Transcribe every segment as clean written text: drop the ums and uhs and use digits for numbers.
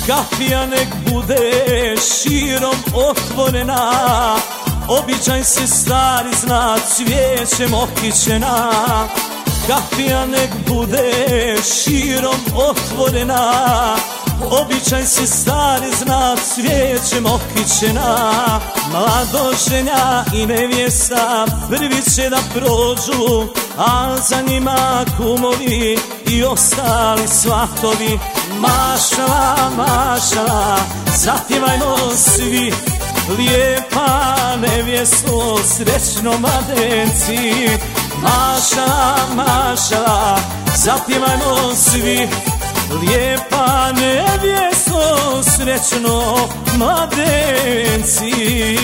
Kapija nek bude širom otvorena, običaj se stari zna, cvijećem okićena. Kapija nek bude širom otvorena, običaj se stari zna, cvijećem okićena. Mladoženja i nevjesta prvi će da prođu, a za njima kumovi i ostali svatovi. Mašala, mašala, zapjevajmo svi, lijepa nevjesto, srećno mladenci. Mašala, mašala, zapjevajmo svi, lijepa nevjesto, srećno mladenci.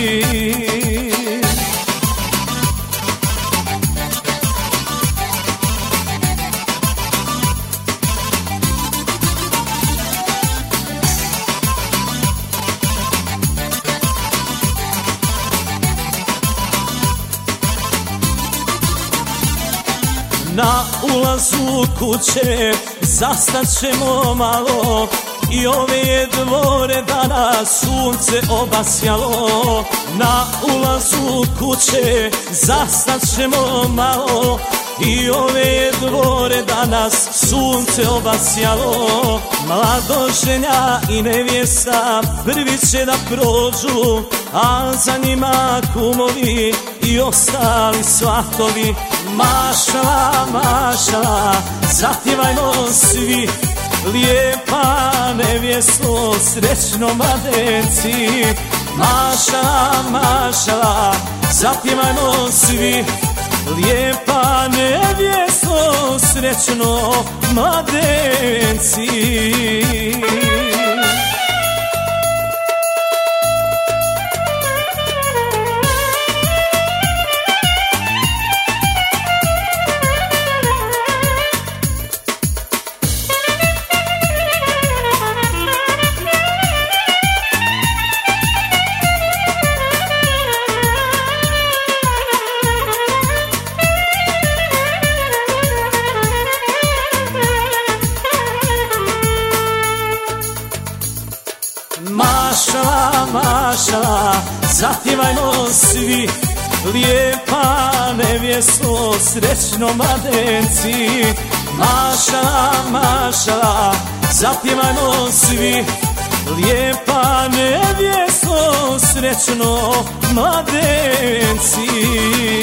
Na ulazu kuće zastat ćemo malo, i ove je dvore danas sunce obasjalo. Na ulazu kuće zastat ćemo malo, i ove je dvore danas sunce obasjalo. Mladoženja i nevjesta prvi će da prođu, a za njima kumovi i ostali svatovi. Mašala, mašala, zapjevajmo svi, lijepa nevjesto, srećno mladenci. Mašala, mašala, zapjevajmo svi, lijepa nevjesto, srećno mladenci. Mašala, mašala, zapjevajmo svi, lijepa nevjesto, srećno mladenci. Mašala, mašala, zapjevajmo svi, lijepa nevjesto, srećno mladenci.